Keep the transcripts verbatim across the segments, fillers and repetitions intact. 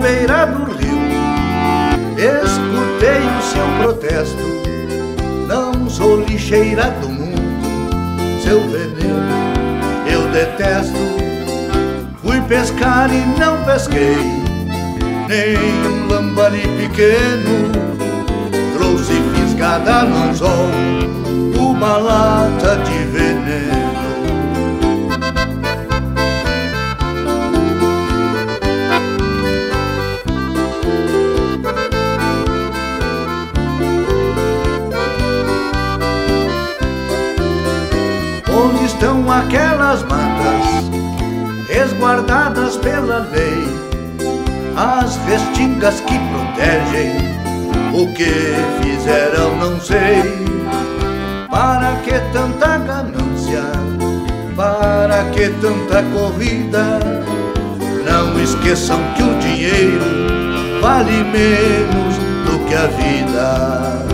beira do rio, escutei o seu protesto. Não sou lixeira do mundo, seu veneno eu detesto. Fui pescar e não pesquei nem um lambari pequeno. Trouxe fisgada no anzol uma lata de veneno. Onde estão aquelas matas resguardadas pela lei, as restingas que protegem? O que fizeram não sei. Para que tanta ganância? Para que tanta corrida? Não esqueçam que o dinheiro vale menos do que a vida.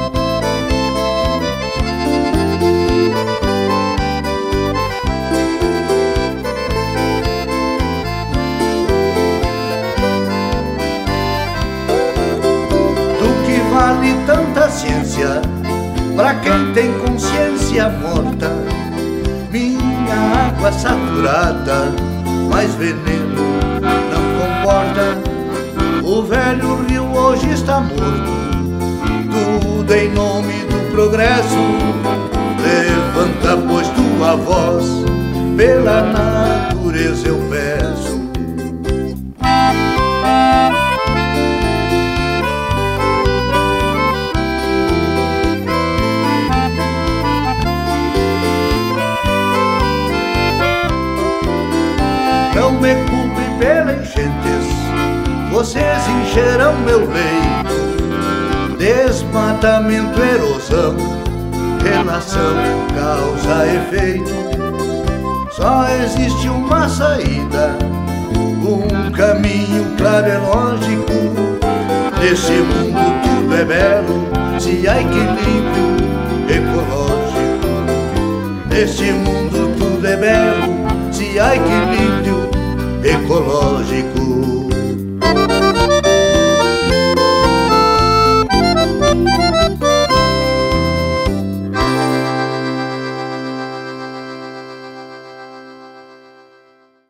Vale tanta ciência pra quem tem consciência morta. Minha água saturada, mais veneno não comporta. O velho rio hoje está morto, tudo em nome do progresso. Levanta, pois, tua voz, pela natureza eu peço. Não me culpe pelas enchentes, vocês encherão meu leito. Desmatamento, erosão, relação, causa, efeito. Só existe uma saída, um caminho claro e lógico. Nesse mundo tudo é belo, se há equilíbrio ecológico. Nesse mundo tudo é belo, se há equilíbrio